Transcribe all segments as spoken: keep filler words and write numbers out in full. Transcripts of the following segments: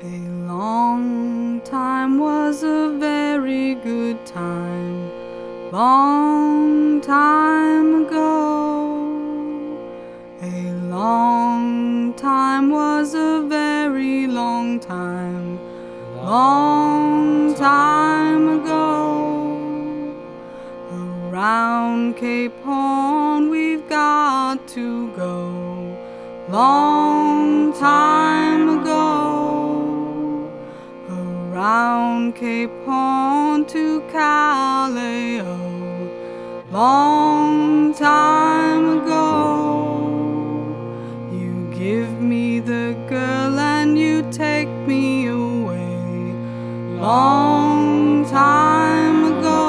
A long time was a very good time, long time ago. A long time was a very long time, long time ago. Around Cape Horn we've got to go, long time ago. Around Cape Horn to Callao, long time ago. You give me the girl and you take me away, long time ago.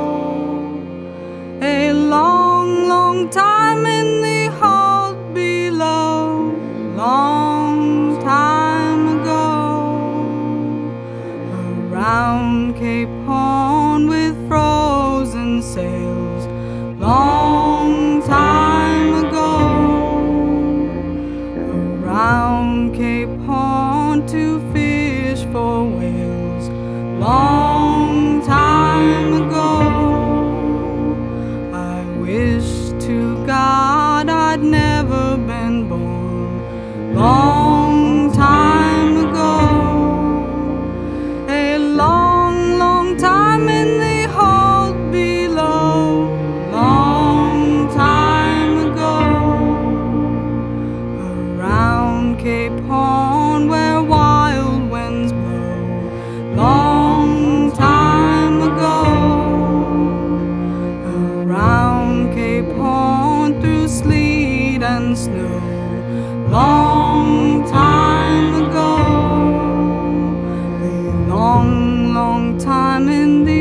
A long, long time in the hold below, long time ago. Around Cape Horn with frozen sails, long time ago. Around Cape Horn to fish for whales, long time ago. I wish to God I'd never been born, long time ago. A long, long time in the hold below, long time ago. Around Cape Horn where wild winds blow, long time ago. Around Cape Horn through sleet and snow, long time ago. A long, long time in the